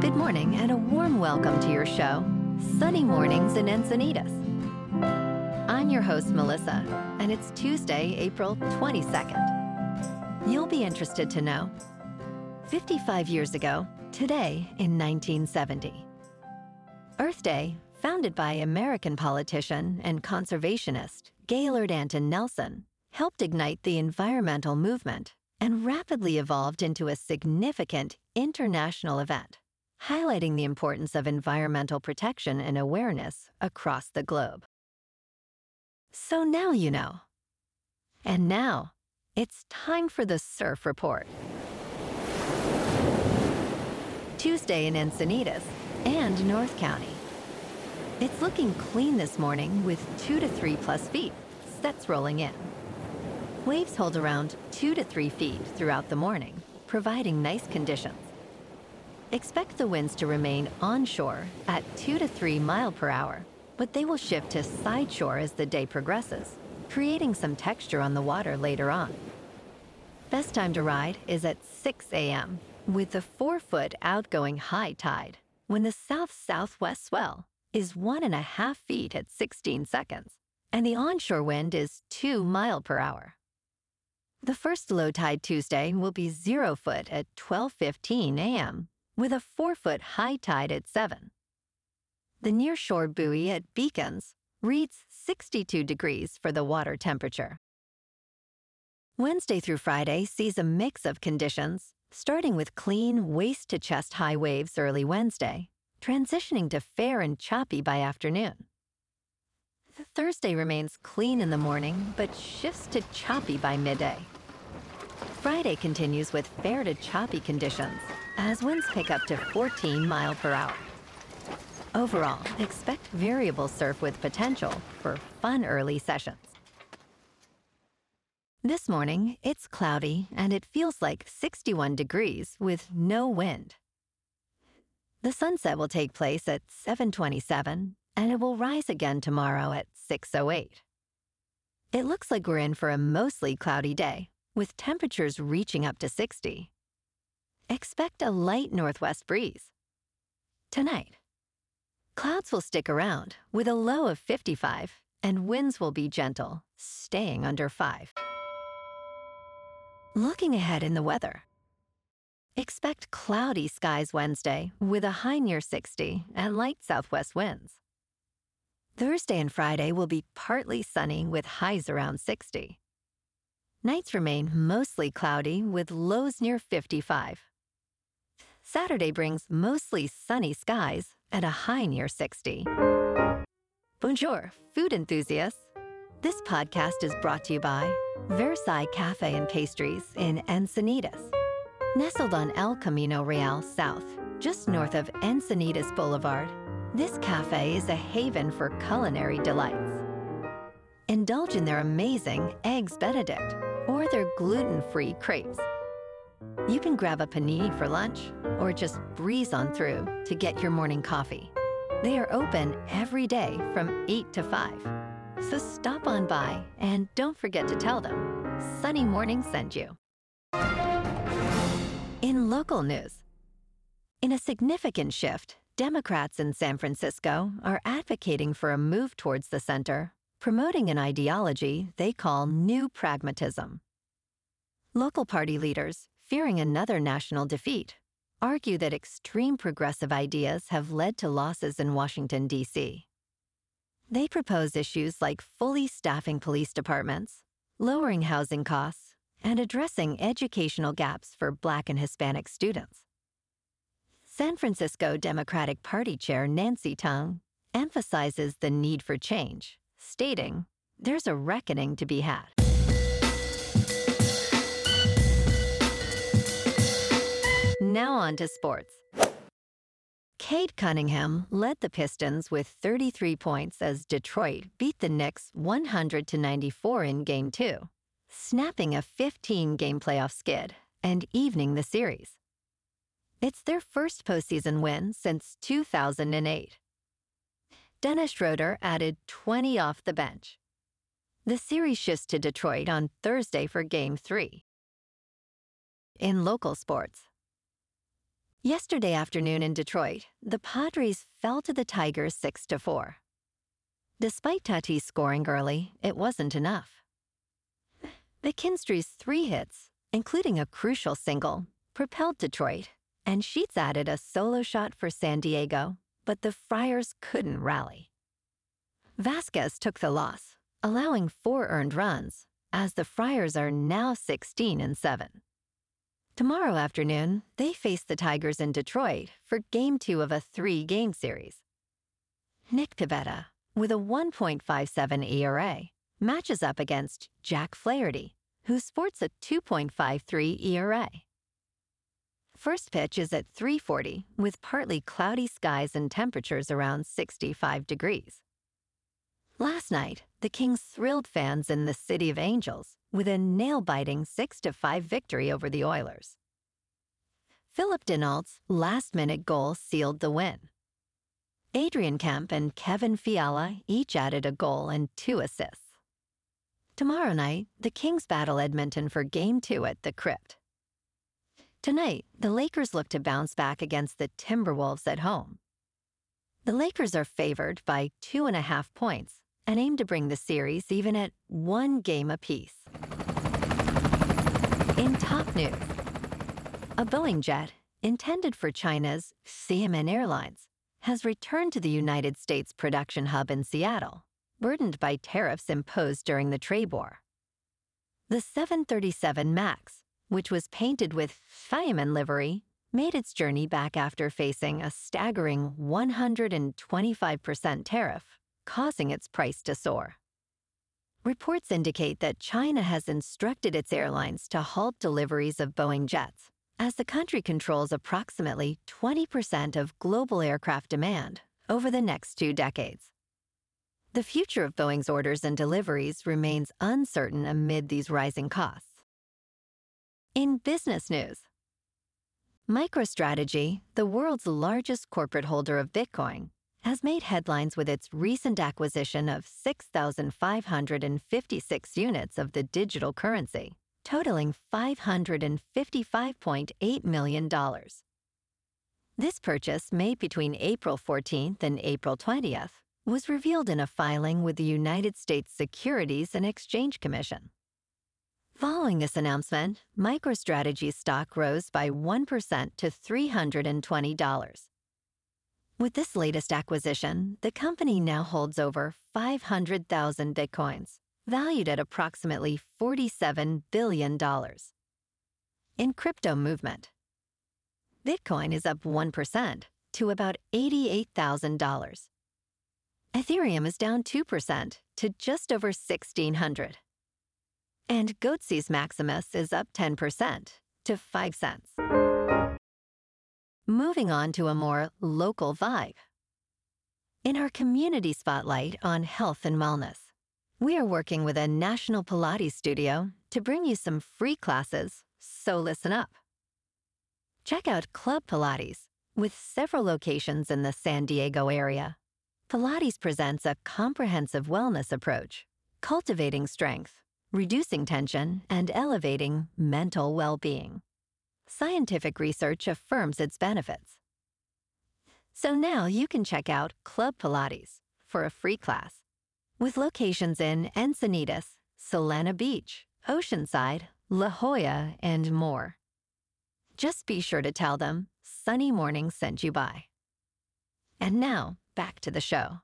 Good morning and a warm welcome to your show, Sunny Mornings in Encinitas. I'm your host, Melissa, and it's Tuesday, April 22nd. You'll be interested to know, 55 years ago, today in 1970, Earth Day, founded by American politician and conservationist Gaylord Anton Nelson, helped ignite the environmental movement and rapidly evolved into a significant international event, highlighting the importance of environmental protection and awareness across the globe. So now you know. And now, it's time for the Surf Report. Tuesday in Encinitas and North County. It's looking clean this morning with 2 to 3 plus feet, sets rolling in. Waves hold around 2 to 3 feet throughout the morning, providing nice conditions. Expect the winds to remain onshore at 2 to 3 miles per hour, but they will shift to sideshore as the day progresses, creating some texture on the water later on. Best time to ride is at 6 a.m. with the 4-foot outgoing high tide, when the south-southwest swell is 1.5 feet at 16 seconds, and the onshore wind is 2 miles per hour. The first low tide Tuesday will be 0 foot at 12:15 a.m., with a 4-foot high tide at 7. The nearshore buoy at Beacons reads 62 degrees for the water temperature. Wednesday through Friday sees a mix of conditions, starting with clean waist-to-chest high waves early Wednesday, transitioning to fair and choppy by afternoon. The Thursday remains clean in the morning, but shifts to choppy by midday. Friday continues with fair to choppy conditions, as winds pick up to 14 miles per hour. Overall, expect variable surf with potential for fun early sessions. This morning, it's cloudy and it feels like 61 degrees with no wind. The sunset will take place at 7:27, and it will rise again tomorrow at 6:08. It looks like we're in for a mostly cloudy day, with temperatures reaching up to 60. Expect a light northwest breeze. Tonight, clouds will stick around with a low of 55, and winds will be gentle, staying under 5. Looking ahead in the weather. Expect cloudy skies Wednesday with a high near 60 and light southwest winds. Thursday and Friday will be partly sunny with highs around 60. Nights remain mostly cloudy with lows near 55. Saturday brings mostly sunny skies at a high near 60. Bonjour, food enthusiasts. This podcast is brought to you by Versailles Cafe and Pastries in Encinitas. Nestled on El Camino Real South, just north of Encinitas Boulevard, this cafe is a haven for culinary delights. Indulge in their amazing Eggs Benedict or their gluten-free crepes. You can grab a panini for lunch or just breeze on through to get your morning coffee. They are open every day from 8 to 5. So stop on by and don't forget to tell them Sunny Morning sent you. In local news, in a significant shift, Democrats in San Francisco are advocating for a move towards the center, promoting an ideology they call New Pragmatism. Local party leaders, fearing another national defeat, argue that extreme progressive ideas have led to losses in Washington, D.C. They propose issues like fully staffing police departments, lowering housing costs, and addressing educational gaps for Black and Hispanic students. San Francisco Democratic Party Chair Nancy Tung emphasizes the need for change, stating, "There's a reckoning to be had." Now on to sports. Cade Cunningham led the Pistons with 33 points as Detroit beat the Knicks 100-94 in Game 2, snapping a 15-game playoff skid and evening the series. It's their first postseason win since 2008. Dennis Schroeder added 20 off the bench. The series shifts to Detroit on Thursday for Game 3. In local sports, Yesterday afternoon in Detroit, the Padres fell to the Tigers 6-4. Despite Tatis scoring early, it wasn't enough. McKinstry's 3 hits, including a crucial single, propelled Detroit, and Sheets added a solo shot for San Diego, but the Friars couldn't rally. Vasquez took the loss, allowing 4 earned runs, as the Friars are now 16-7. Tomorrow afternoon, they face the Tigers in Detroit for Game 2 of a 3-game series. Nick Pivetta, with a 1.57 ERA, matches up against Jack Flaherty, who sports a 2.53 ERA. First pitch is at 3:40, with partly cloudy skies and temperatures around 65 degrees. Last night, the Kings thrilled fans in the City of Angels with a nail-biting 6-5 victory over the Oilers. Philip Denault's last-minute goal sealed the win. Adrian Kemp and Kevin Fiala each added a goal and 2 assists. Tomorrow night, the Kings battle Edmonton for Game 2 at the Crypt. Tonight, the Lakers look to bounce back against the Timberwolves at home. The Lakers are favored by 2.5 points and aim to bring the series even at 1 game apiece. In top news, a Boeing jet intended for China's Xiamen Airlines has returned to the United States production hub in Seattle, burdened by tariffs imposed during the trade war. The 737 MAX, which was painted with Xiamen livery, made its journey back after facing a staggering 125% tariff, causing its price to soar. Reports indicate that China has instructed its airlines to halt deliveries of Boeing jets, as the country controls approximately 20% of global aircraft demand over the next 2 decades. The future of Boeing's orders and deliveries remains uncertain amid these rising costs. In business news, MicroStrategy, the world's largest corporate holder of Bitcoin, has made headlines with its recent acquisition of 6,556 units of the digital currency, totaling $555.8 million. This purchase, made between April 14th and April 20th, was revealed in a filing with the United States Securities and Exchange Commission. Following this announcement, MicroStrategy's stock rose by 1% to $320. With this latest acquisition, the company now holds over 500,000 Bitcoins, valued at approximately $47 billion. In crypto movement, Bitcoin is up 1% to about $88,000. Ethereum is down 2% to just over $1,600. And Goatse's Maximus is up 10% to 5 cents. Moving on to a more local vibe. In our community spotlight on health and wellness, we are working with a national Pilates studio to bring you some free classes, so listen up. Check out Club Pilates, with several locations in the San Diego area. Pilates presents a comprehensive wellness approach, cultivating strength, reducing tension, and elevating mental well-being. Scientific research affirms its benefits. So now you can check out Club Pilates for a free class, with locations in Encinitas, Solana Beach, Oceanside, La Jolla, and more. Just be sure to tell them Sunny Morning sent you by. And now, back to the show.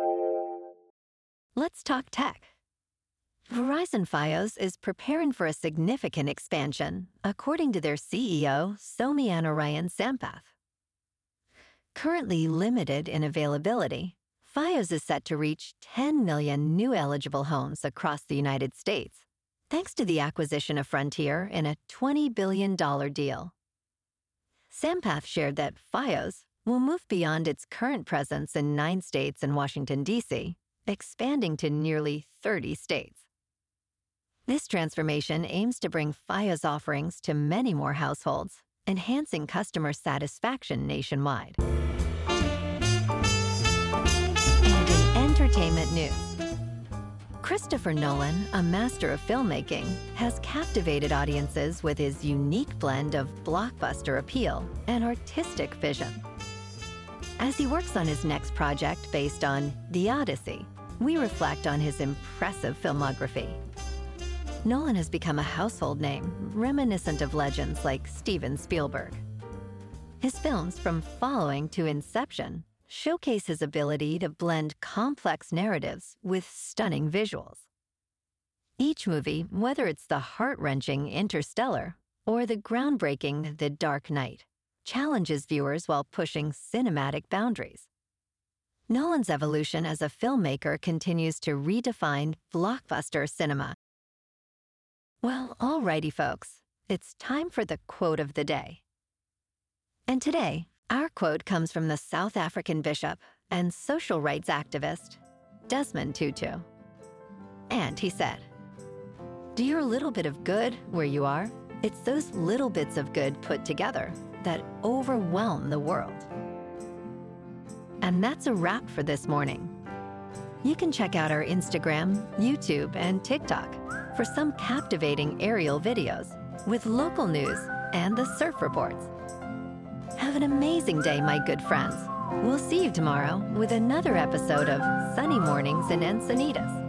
Let's talk tech. Verizon Fios is preparing for a significant expansion, according to their CEO, Somianarayan Sampath. Currently limited in availability, Fios is set to reach 10 million new eligible homes across the United States, thanks to the acquisition of Frontier in a $20 billion deal. Sampath shared that Fios will move beyond its current presence in 9 states and Washington, D.C., expanding to nearly 30 states. This transformation aims to bring Fios offerings to many more households, enhancing customer satisfaction nationwide. And in entertainment news, Christopher Nolan, a master of filmmaking, has captivated audiences with his unique blend of blockbuster appeal and artistic vision. As he works on his next project based on The Odyssey, we reflect on his impressive filmography. Nolan has become a household name, reminiscent of legends like Steven Spielberg. His films, from Following to Inception, showcase his ability to blend complex narratives with stunning visuals. Each movie, whether it's the heart-wrenching Interstellar or the groundbreaking The Dark Knight, challenges viewers while pushing cinematic boundaries. Nolan's evolution as a filmmaker continues to redefine blockbuster cinema. Well, alrighty, folks, it's time for the quote of the day. And today, our quote comes from the South African bishop and social rights activist, Desmond Tutu. And he said, "Do your little bit of good where you are? It's those little bits of good put together that overwhelm the world." And that's a wrap for this morning. You can check out our Instagram, YouTube, and TikTok for some captivating aerial videos with local news and the surf reports. Have an amazing day, my good friends. We'll see you tomorrow with another episode of Sunny Mornings in Encinitas.